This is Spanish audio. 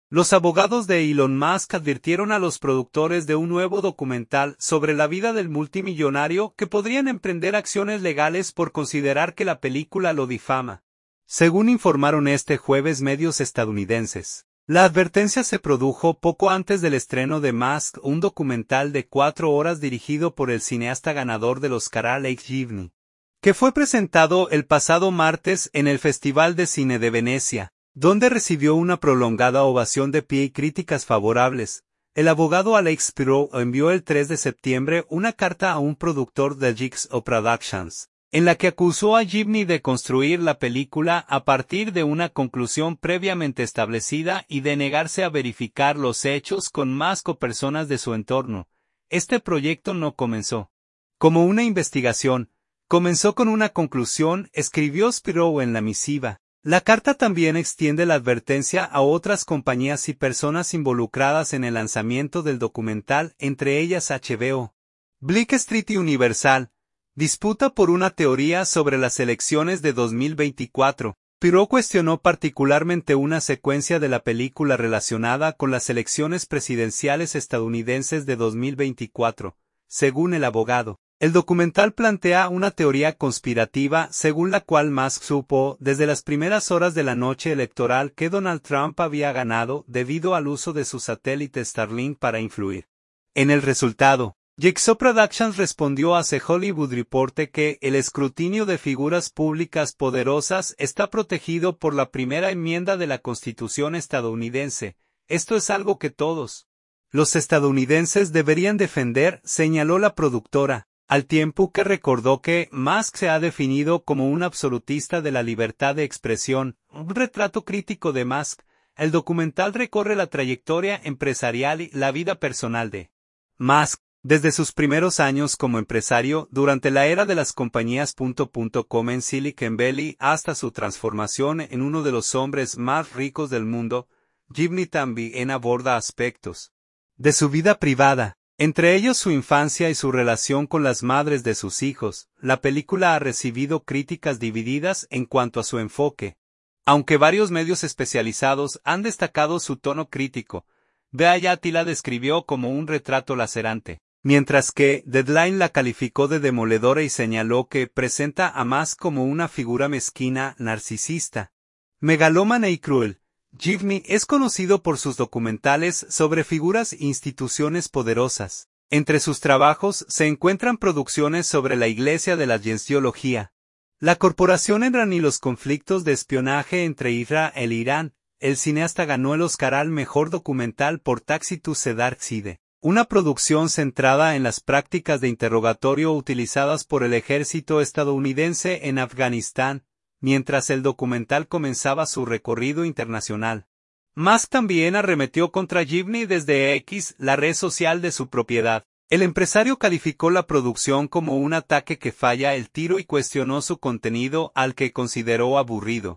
Los abogados de Elon Musk advirtieron a los productores de un nuevo documental sobre la vida del multimillonario que podrían emprender acciones legales por considerar que la película lo difama. Según informaron este jueves medios estadounidenses, la advertencia se produjo poco antes del estreno de Musk, un documental de 4 horas dirigido por el cineasta ganador del Oscar Alex Gibney, que fue presentado el pasado martes en el Festival de Cine de Venecia, donde recibió una prolongada ovación de pie y críticas favorables. El abogado Alex Spiro envió el 3 de septiembre una carta a un productor de Jigsaw Productions, en la que acusó a Gibney de construir la película a partir de una conclusión previamente establecida y de negarse a verificar los hechos con Musk o personas de su entorno. Este proyecto no comenzó como una investigación, comenzó con una conclusión, escribió Spiro en la misiva. La carta también extiende la advertencia a otras compañías y personas involucradas en el lanzamiento del documental, entre ellas HBO, Bleak Street y Universal. Disputa por una teoría sobre las elecciones de 2024. Spiro cuestionó particularmente una secuencia de la película relacionada con las elecciones presidenciales estadounidenses de 2024, según el abogado. El documental plantea una teoría conspirativa según la cual Musk supo desde las primeras horas de la noche electoral que Donald Trump había ganado debido al uso de su satélite Starlink para influir en el resultado. Jigsaw Productions respondió a The Hollywood Reporter que el escrutinio de figuras públicas poderosas está protegido por la primera enmienda de la Constitución estadounidense. Esto es algo que todos los estadounidenses deberían defender, señaló la productora, al tiempo que recordó que Musk se ha definido como un absolutista de la libertad de expresión. Un retrato crítico de Musk. El documental recorre la trayectoria empresarial y la vida personal de Musk, desde sus primeros años como empresario, durante la era de las compañías .com en Silicon Valley, hasta su transformación en uno de los hombres más ricos del mundo. Gibney también aborda aspectos de su vida privada, entre ellos su infancia y su relación con las madres de sus hijos. La película ha recibido críticas divididas en cuanto a su enfoque, aunque varios medios especializados han destacado su tono crítico. Variety la describió como un retrato lacerante, mientras que Deadline la calificó de demoledora y señaló que presenta a Musk como una figura mezquina, narcisista, megalómana y cruel. Gibney es conocido por sus documentales sobre figuras e instituciones poderosas. Entre sus trabajos se encuentran producciones sobre la Iglesia de la Cienciología, la Corporación Enron y los conflictos de espionaje entre Israel e Irán. El cineasta ganó el Oscar al mejor documental por Taxi to the Dark Side, una producción centrada en las prácticas de interrogatorio utilizadas por el ejército estadounidense en Afganistán, mientras el documental comenzaba su recorrido internacional. Musk también arremetió contra Gibney desde X, la red social de su propiedad. El empresario calificó la producción como un ataque que falla el tiro y cuestionó su contenido, al que consideró aburrido.